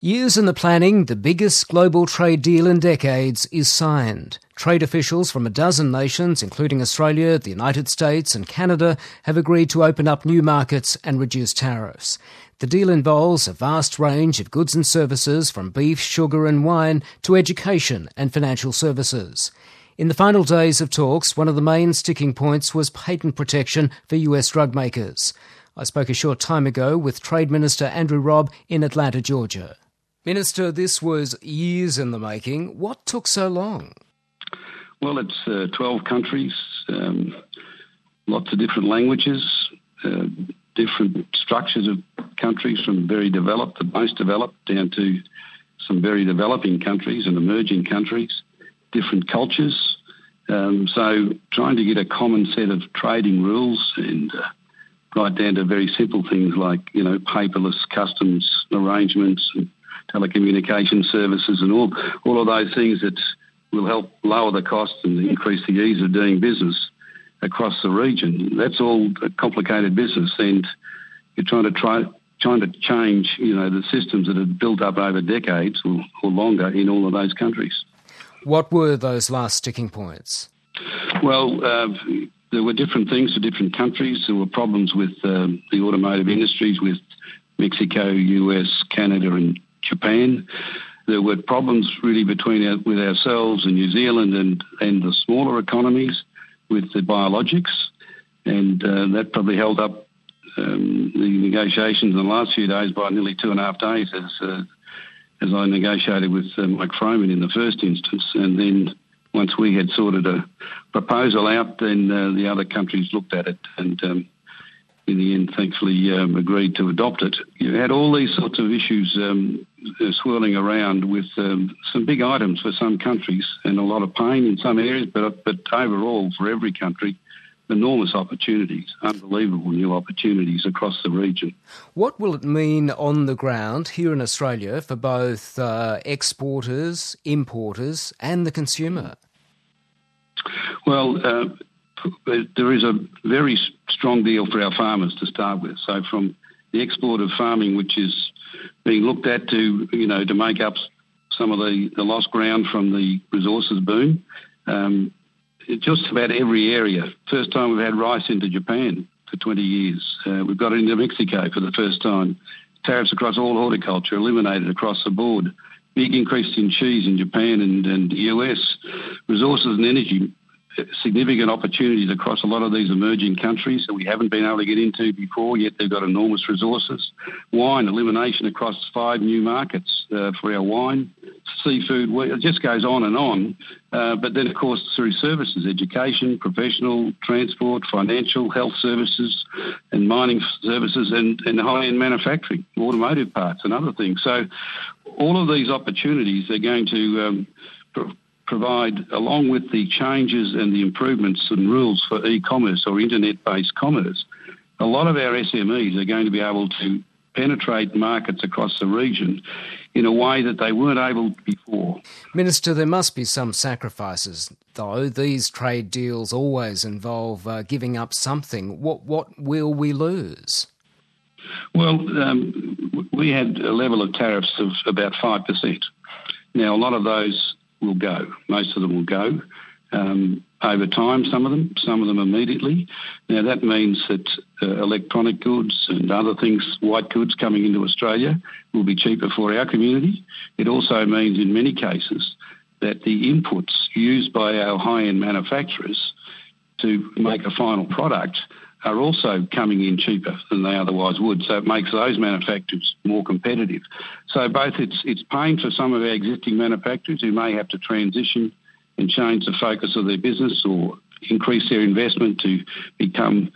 Years in the planning, the biggest global trade deal in decades is signed. Trade officials from a dozen nations, including Australia, the United States and Canada, have agreed to open up new markets and reduce tariffs. The deal involves a vast range of goods and services, from beef, sugar and wine to education and financial services. In the final days of talks, one of the main sticking points was patent protection for US drug makers. I spoke a short time ago with Trade Minister Andrew Robb in Atlanta, Georgia. Minister, this was years in the making. What took so long? Well, it's 12 countries, lots of different languages, different structures of countries, from very developed, the most developed, down to some very developing countries and emerging countries, different cultures. So trying to get a common set of trading rules and right down to very simple things like, paperless customs arrangements and telecommunication services and all of those things that will help lower the costs and increase the ease of doing business across the region. That's all a complicated business, and you're trying to change, the systems that have built up over decades or longer in all of those countries. What were those last sticking points? Well, there were different things for different countries. There were problems with the automotive industries with Mexico, US, Canada and Japan. There were problems really with ourselves and New Zealand and the smaller economies with the biologics, and that probably held up the negotiations in the last few days by nearly 2.5 days as I negotiated with Mike Froman in the first instance. And then once we had sorted a proposal out, then the other countries looked at it and in the end, thankfully, agreed to adopt it. You had all these sorts of issues swirling around with some big items for some countries and a lot of pain in some areas, but overall, for every country, enormous opportunities, unbelievable new opportunities across the region. What will it mean on the ground here in Australia for both exporters, importers and the consumer? Well, there is a very strong deal for our farmers to start with. So from the export of farming, which is being looked at to make up some of the lost ground from the resources boom, just about every area. First time we've had rice into Japan for 20 years. We've got it into Mexico for the first time. Tariffs across all horticulture eliminated across the board. Big increase in cheese in Japan and the US. Resources and energy, significant opportunities across a lot of these emerging countries that we haven't been able to get into before, yet they've got enormous resources. Wine, elimination across 5 new markets for our wine. Seafood, it just goes on and on. But then, of course, through services, education, professional, transport, financial, health services and mining services and high-end manufacturing, automotive parts and other things. So all of these opportunities are going to provide, along with the changes and the improvements and rules for e-commerce or internet-based commerce, a lot of our SMEs are going to be able to penetrate markets across the region in a way that they weren't able before. Minister, there must be some sacrifices, though. These trade deals always involve giving up something. What will we lose? Well, we had a level of tariffs of about 5%. Now, a lot of those will go. Most of them will go over time, some of them immediately. Now, that means that electronic goods and other things, white goods coming into Australia, will be cheaper for our community. It also means, in many cases, that the inputs used by our high-end manufacturers to make a final product are also coming in cheaper than they otherwise would. So it makes those manufacturers more competitive. So both it's pain for some of our existing manufacturers who may have to transition and change the focus of their business or increase their investment to become,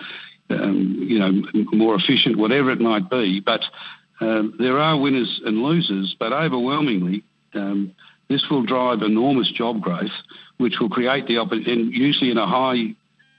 more efficient, whatever it might be. But there are winners and losers, but overwhelmingly, this will drive enormous job growth, which will create the opportunity, usually in a high-end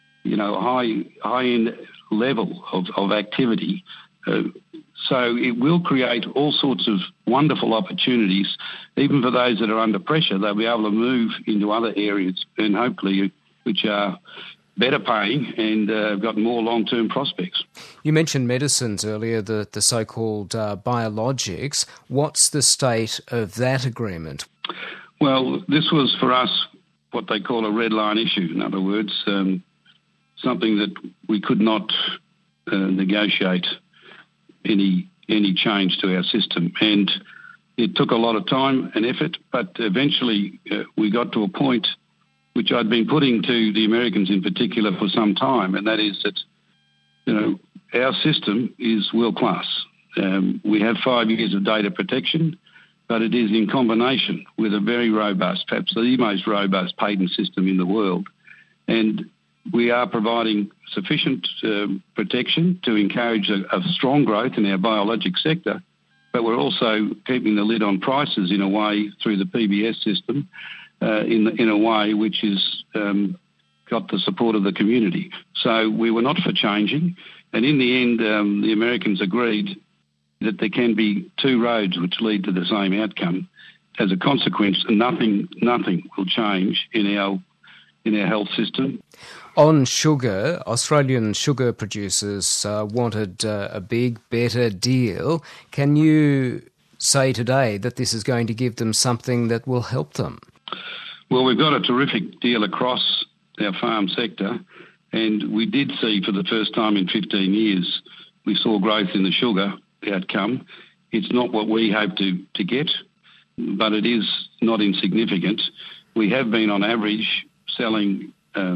level of activity. So it will create all sorts of wonderful opportunities. Even for those that are under pressure, they'll be able to move into other areas and hopefully which are better paying and got more long-term prospects. You mentioned medicines earlier, the so-called biologics. What's the state of that agreement? Well, this was for us what they call a red line issue. In other words, something that we could not negotiate any change to our system. And it took a lot of time and effort, but eventually we got to a point which I'd been putting to the Americans in particular for some time, and that is that, our system is world class. We have 5 years of data protection, but it is in combination with a very robust, perhaps the most robust patent system in the world. And we are providing sufficient protection to encourage a strong growth in our biologic sector, but we're also keeping the lid on prices in a way through the PBS system, in a way which is got the support of the community. So we were not for changing, and in the end the Americans agreed that there can be two roads which lead to the same outcome. As a consequence, nothing will change in our health system. On sugar, Australian sugar producers wanted a big, better deal. Can you say today that this is going to give them something that will help them? Well, we've got a terrific deal across our farm sector, and we did see for the first time in 15 years, we saw growth in the sugar outcome. It's not what we hope to get, but it is not insignificant. We have been on average selling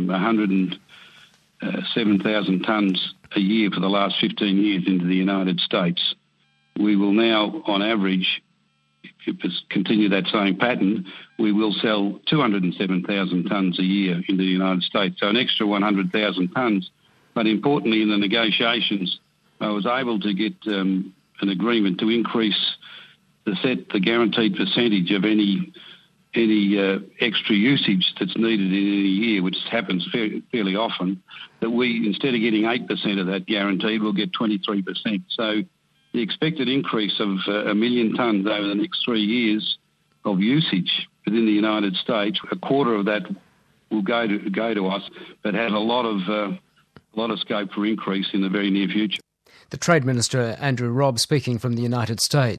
107,000 tonnes a year for the last 15 years into the United States. We will now, on average, if we continue that same pattern, we will sell 207,000 tonnes a year into the United States, so an extra 100,000 tonnes. But importantly, in the negotiations, I was able to get an agreement to increase the guaranteed percentage of any extra usage that's needed in any year, which happens fairly often, that we, instead of getting 8% of that guaranteed, we'll get 23%. So the expected increase of 1 million tonnes over the next 3 years of usage within the United States, a quarter of that will go to us, but have a lot of scope for increase in the very near future. The Trade Minister, Andrew Robb, speaking from the United States.